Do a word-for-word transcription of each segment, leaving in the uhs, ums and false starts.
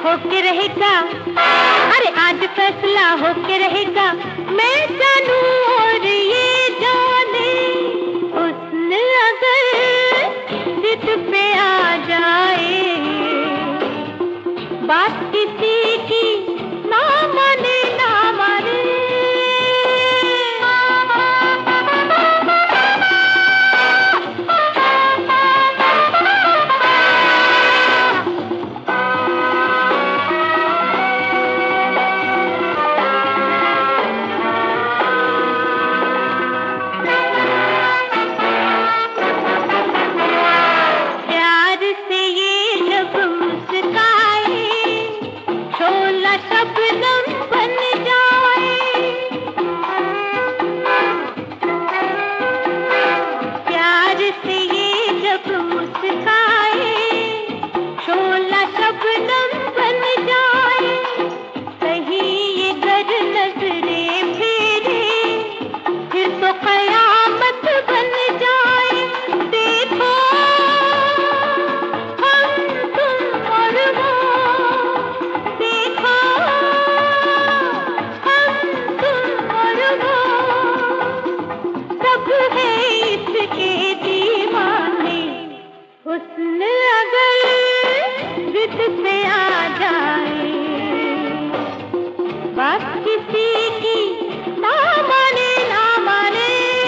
होके रहेगा, अरे आज फैसला होके रहेगा, मैं जानू और ये जाने, हुस्न अगर जिद पे आ जाए, बात किसी की ना माने ना माने। शबनम बन जाए, प्यार से ये जब मुस्काए, शोला शबनम बन जाए, कहीं ये गर नजरें फेरे, फिर तो कयामत बन जाए। देखो हम तुम और वो, देखो सब है इसके दीवाने, हुस्न अगर जिद पे आ जाए, बात किसी की ना माने ना माने।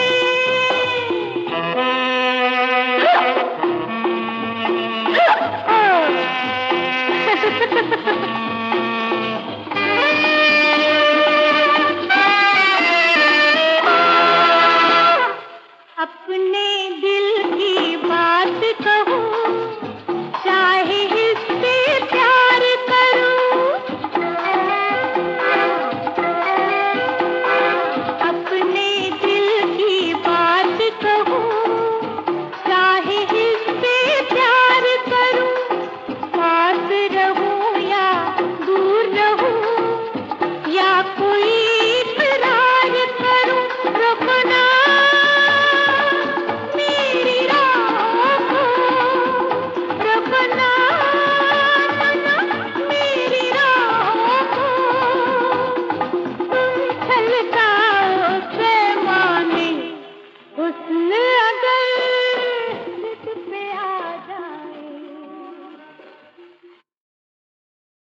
अपने दिल की बात कहूँ, चाहे इससे प्यार करूँ, अपने दिल की बात कहूँ, चाहे इससे प्यार करूँ, पास रहूँ या दूर रहूँ, या कोई